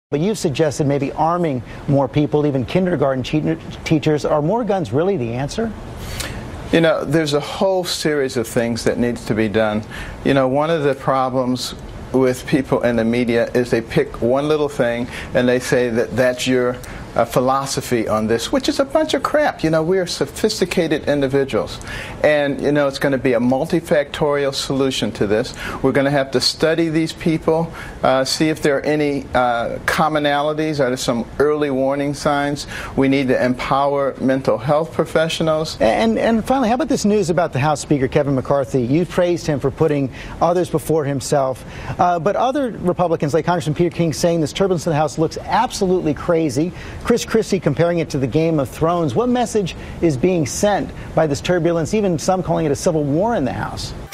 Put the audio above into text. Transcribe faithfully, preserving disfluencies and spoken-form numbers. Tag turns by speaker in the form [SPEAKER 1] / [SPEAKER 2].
[SPEAKER 1] But you've suggested maybe arming more people, even kindergarten teachers. Are more guns really the answer?
[SPEAKER 2] You know, there's a whole series of things that needs to be done. You know, one of the problems with people in the media is they pick one little thing and they say that that's your uh, philosophy on this, which is a bunch of crap. You know, we are sophisticated individuals, and you know it's going to be a multifactorial solution to this. We're going to have to study these people, uh, see if there are any uh, commonalities. Are there some early warning signs? We need to empower mental health professionals.
[SPEAKER 1] And and finally, how about this news about the House Speaker Kevin McCarthy? You praised him for putting others before himself, uh, but other Republicans like Congressman Peter King saying this turbulence in the House looks absolutely crazy. Chris Christie comparing it to the Game of Thrones. What message is being sent by this turbulence, even some calling it a civil war in the House?